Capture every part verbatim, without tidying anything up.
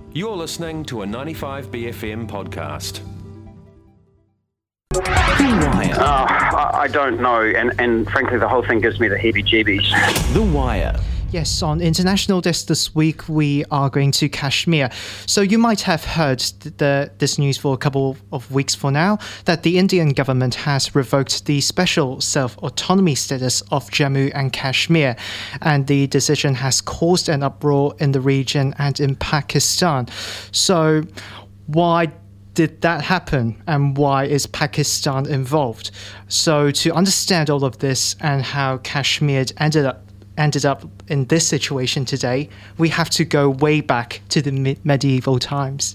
You're listening to a ninety-five B F M podcast. The Wire. Uh, I don't know, and, and frankly, the whole thing gives me the heebie-jeebies. The Wire. Yes, on International Desk this week, we are going to Kashmir. So you might have heard the, this news for a couple of weeks for now, that the Indian government has revoked the special self-autonomy status of Jammu and Kashmir. And the decision has caused an uproar in the region and in Pakistan. So why did that happen, and why is Pakistan involved? So to understand all of this and how Kashmir ended up ended up in this situation today, we have to go way back to the me- medieval times.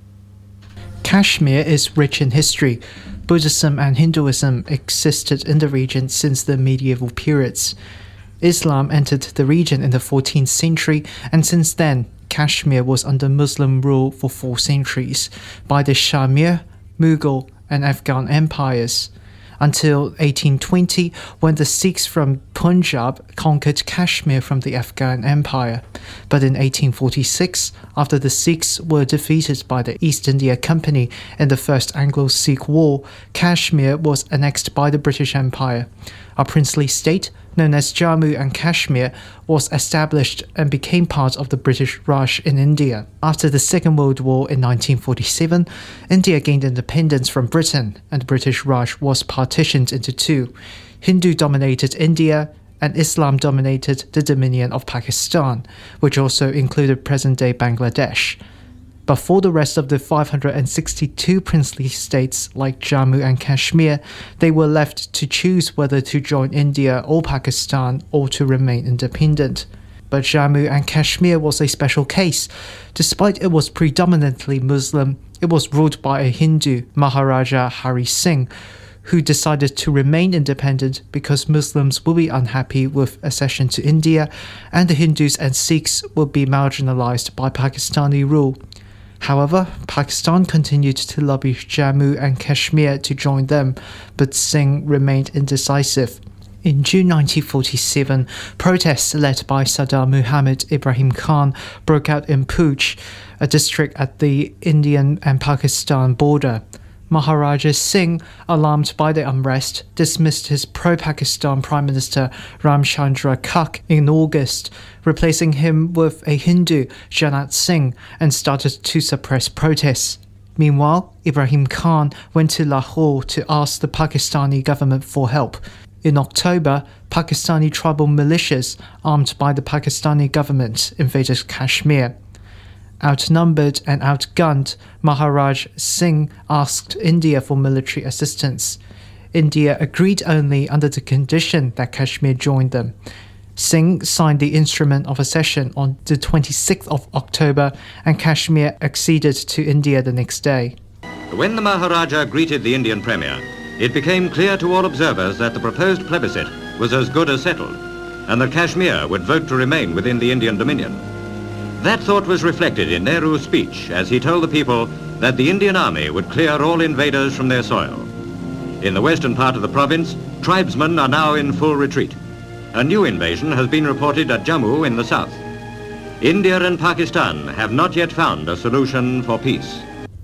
Kashmir is rich in history. Buddhism and Hinduism existed in the region since the medieval periods. Islam entered the region in the fourteenth century, and since then, Kashmir was under Muslim rule for four centuries by the Shamir, Mughal, and Afghan empires, until eighteen twenty, when the Sikhs from Punjab conquered Kashmir from the Afghan Empire. But in eighteen forty-six, after the Sikhs were defeated by the East India Company in the First Anglo-Sikh War, Kashmir was annexed by the British Empire. A princely state, known as Jammu and Kashmir, was established and became part of the British Raj in India. After the Second World War in nineteen forty-seven, India gained independence from Britain, and the British Raj was partitioned into two. Hindu-dominated India and Islam-dominated the Dominion of Pakistan, which also included present-day Bangladesh. But for the rest of the five hundred sixty-two princely states like Jammu and Kashmir, they were left to choose whether to join India or Pakistan or to remain independent. But Jammu and Kashmir was a special case. Despite it was predominantly Muslim, it was ruled by a Hindu, Maharaja Hari Singh, who decided to remain independent because Muslims would be unhappy with accession to India, and the Hindus and Sikhs would be marginalized by Pakistani rule. However, Pakistan continued to lobby Jammu and Kashmir to join them, but Singh remained indecisive. In June nineteen forty-seven, protests led by Sardar Muhammad Ibrahim Khan broke out in Pooch, a district at the Indian and Pakistan border. Maharaja Singh, alarmed by the unrest, dismissed his pro-Pakistan Prime Minister Ramchandra Kak in August, replacing him with a Hindu, Janat Singh, and started to suppress protests. Meanwhile, Ibrahim Khan went to Lahore to ask the Pakistani government for help. In October, Pakistani tribal militias, armed by the Pakistani government, invaded Kashmir. Outnumbered and outgunned, Maharaj Singh asked India for military assistance. India agreed only under the condition that Kashmir joined them. Singh signed the Instrument of Accession on the twenty-sixth of October, and Kashmir acceded to India the next day. When the Maharaja greeted the Indian Premier, it became clear to all observers that the proposed plebiscite was as good as settled, and that Kashmir would vote to remain within the Indian Dominion. That thought was reflected in Nehru's speech as he told the people that the Indian army would clear all invaders from their soil. In the western part of the province, tribesmen are now in full retreat. A new invasion has been reported at Jammu in the south. India and Pakistan have not yet found a solution for peace.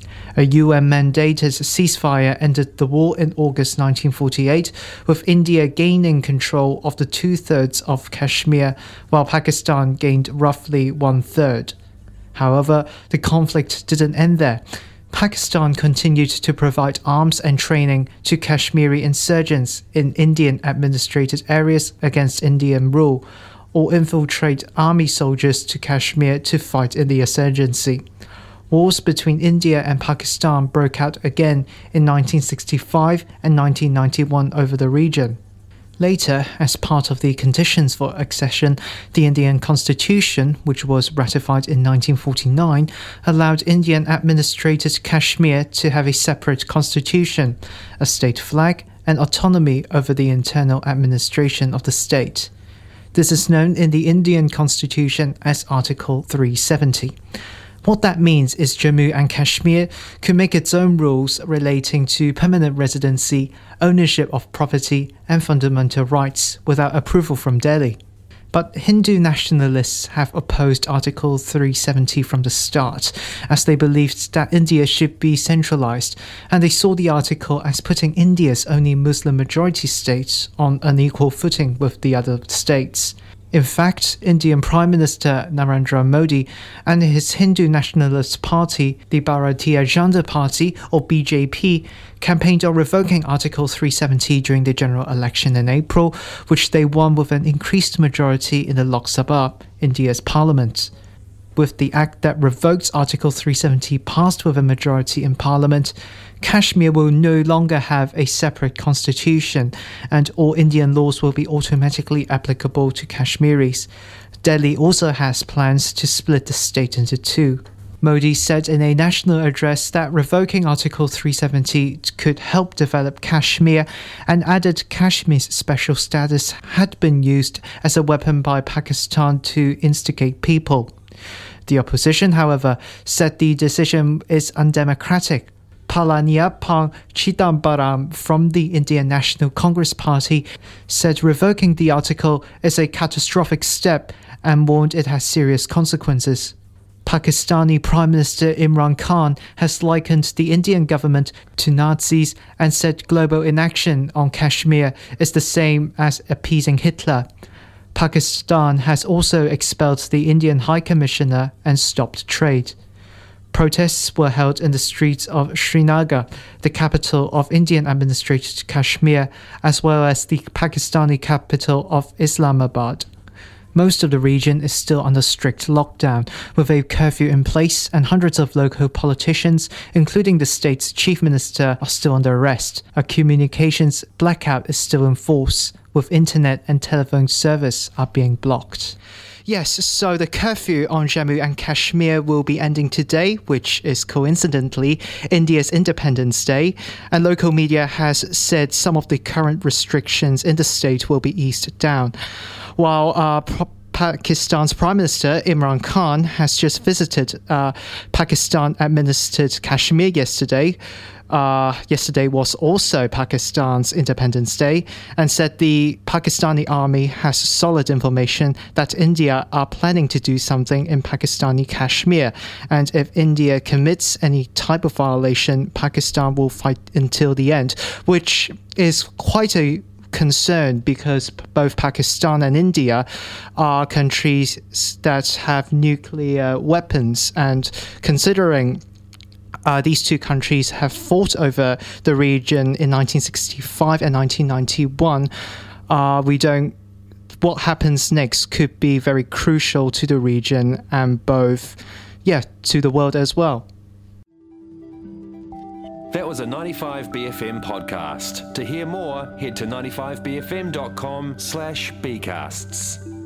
A U N-mandated ceasefire ended the war in August nineteen forty-eight, with India gaining control of the two-thirds of Kashmir, while Pakistan gained roughly one-third. However, the conflict didn't end there. Pakistan continued to provide arms and training to Kashmiri insurgents in Indian-administrated areas against Indian rule, or infiltrate army soldiers to Kashmir to fight in the insurgency. Wars between India and Pakistan broke out again in nineteen sixty-five and nineteen ninety-one over the region. Later, as part of the conditions for accession, the Indian Constitution, which was ratified in nineteen forty-nine, allowed Indian-administrated Kashmir to have a separate constitution, a state flag, and autonomy over the internal administration of the state. This is known in the Indian Constitution as Article three seventy. What that means is Jammu and Kashmir could make its own rules relating to permanent residency, ownership of property, and fundamental rights without approval from Delhi. But Hindu nationalists have opposed Article three seventy from the start, as they believed that India should be centralized, and they saw the article as putting India's only Muslim-majority state on an equal footing with the other states. In fact, Indian Prime Minister Narendra Modi and his Hindu nationalist party, the Bharatiya Janata Party, or B J P, campaigned on revoking Article three seventy during the general election in April, which they won with an increased majority in the Lok Sabha, India's parliament. With the act that revoked Article three seventy passed with a majority in parliament, Kashmir will no longer have a separate constitution, and all Indian laws will be automatically applicable to Kashmiris. Delhi also has plans to split the state into two. Modi said in a national address that revoking Article three seventy could help develop Kashmir, and added Kashmir's special status had been used as a weapon by Pakistan to instigate people. The opposition, however, said the decision is undemocratic. Palaniappan Chidambaram from the Indian National Congress Party said revoking the article is a catastrophic step and warned it has serious consequences. Pakistani Prime Minister Imran Khan has likened the Indian government to Nazis and said global inaction on Kashmir is the same as appeasing Hitler. Pakistan has also expelled the Indian High Commissioner and stopped trade. Protests were held in the streets of Srinagar, the capital of Indian-administrated Kashmir, as well as the Pakistani capital of Islamabad. Most of the region is still under strict lockdown, with a curfew in place, and hundreds of local politicians, including the state's chief minister, are still under arrest. A communications blackout is still in force, with internet and telephone service are being blocked. Yes, so the curfew on Jammu and Kashmir will be ending today, which is coincidentally India's Independence Day, and local media has said some of the current restrictions in the state will be eased down. While uh, Pakistan's Prime Minister Imran Khan has just visited uh, Pakistan-administered Kashmir yesterday. Uh, yesterday was also Pakistan's Independence Day, and said the Pakistani army has solid information that India are planning to do something in Pakistani Kashmir, and if India commits any type of violation, Pakistan will fight until the end, which is quite a concern because both Pakistan and India are countries that have nuclear weapons, and considering Uh, these two countries have fought over the region in nineteen sixty-five and nineteen ninety-one. Uh, we don't. What happens next could be very crucial to the region and both, yeah, to the world as well. That was a ninety-five B F M podcast. To hear more, head to ninety-five b f m dot com slash b casts.